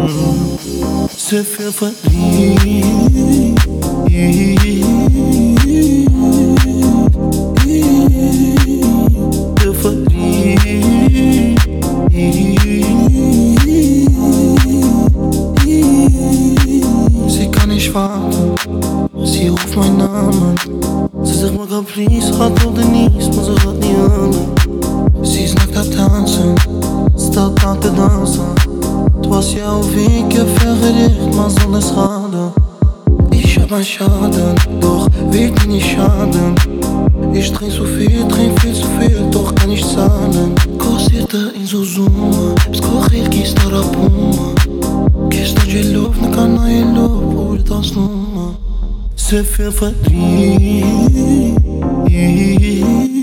Te veel verdriet. Te verdriet. Sie kann nicht warten, sie ruft meinen Namen. Sie sagt mir grad please, rat oder nichts, maar ze gaat niet aan. Sie ist nackt am Tanzen, staat aan te dansen. Het was jouw week, je vergericht, maar zonder schade. Ich hab einen Schaden, doch will dir nicht schaden. Ich trink so viel, trink viel zu viel, doch kann ich zahlen. Cosita in Zuzuma, escorrer que estar a puma. Que está de love, na cana e love, por das numa. Se veel verdriet.